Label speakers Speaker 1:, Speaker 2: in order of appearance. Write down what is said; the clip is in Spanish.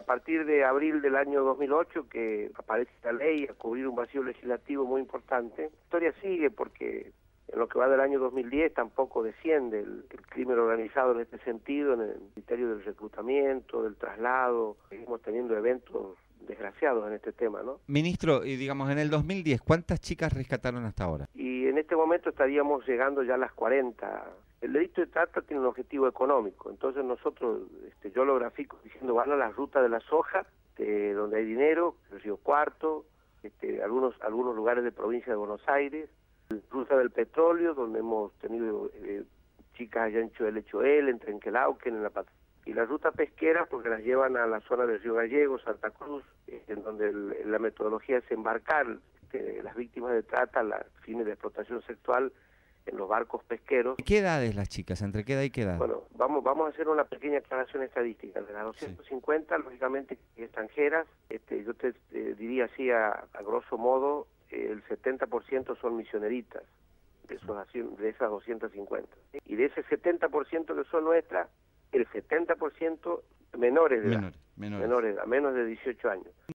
Speaker 1: partir de abril del año 2008 que aparece esta ley a cubrir un vacío legislativo muy importante. La historia sigue porque en lo que va del año 2010 tampoco desciende el crimen organizado en este sentido, en el criterio del reclutamiento, del traslado. Seguimos teniendo eventos desgraciados en este tema, ¿no?
Speaker 2: Ministro, y digamos, en el 2010, ¿cuántas chicas rescataron hasta ahora?
Speaker 1: Y en este momento estaríamos llegando ya a las 40. El delito de trata tiene un objetivo económico, entonces nosotros, yo lo grafico diciendo van a la ruta de la soja, donde hay dinero, el Río Cuarto, algunos lugares de provincia de Buenos Aires, ruta del petróleo, donde hemos tenido chicas allá en Choel, en Trenquelauquen, en la Patagonia. Y la ruta pesquera porque las llevan a la zona del Río Gallego, Santa Cruz, en donde la metodología es embarcar las víctimas de trata a fines de explotación sexual en los barcos pesqueros.
Speaker 2: ¿Qué edades las chicas? ¿Entre qué edad y qué edad?
Speaker 1: Bueno, vamos a hacer una pequeña aclaración estadística. De las 250, lógicamente, extranjeras, yo te diría así a grosso modo, el 70% son misioneritas, de esas 250. Y de ese 70% que son nuestras, el 70% menores de edad, menores, a menos de 18 años.